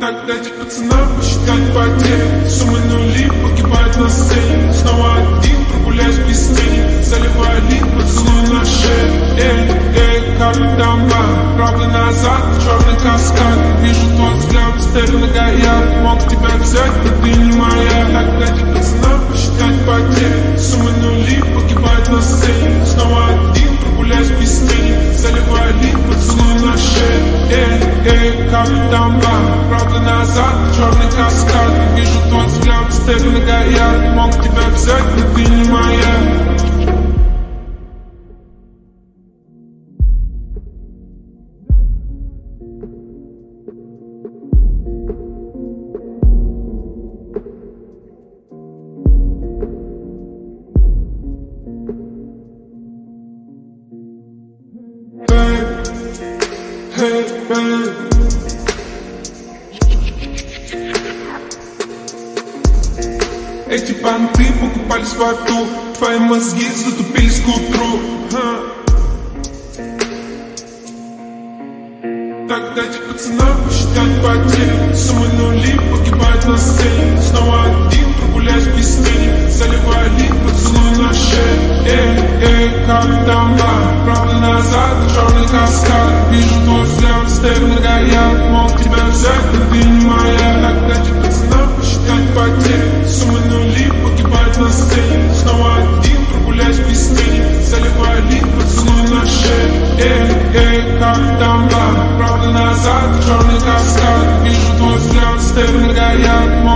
Так дайте пацанам посчитать потери. Суммы нули погибают на сцене. Снова один, прогуляюсь без тени. Заливаю лик, поцелуй на шее. Как там бар, правда назад, черный каскад. Вижу твой взгляд, степенно горят. Мог тебя взять, но ты не моя. Так дайте пацанам посчитать потери. Суммы нули погибают на сцене. Снова один, прогуляюсь без тени. Заливаю лик, поцелуй на шее. Как там бар, правда назад, черный каскад. Вижу твой взгляд, степенно горят. Мог тебя взять, но ты не моя. Hey, hey. Эти понты покупались в аду. Твои мозги затупились к утру. Так дайте пацанам посчитать потери. Суммы нули погибают на сцене. Снова один, прогуляюсь без тени. Заливаю лик, поцелуй на шее. Как там бар, правда назад, черный каскад. Вижу твой взгляд, степенно горят. Мог тебя взять, но ты не моя. Так дайте пацанам посчитать потери. Суммы нули погибают на сцене. Снова один, прогуляюсь без тени. Заливаю лик, поцелуй на шее. Как там бар, правда назад, черный каскад. Вижу твой взгляд, степенно горят.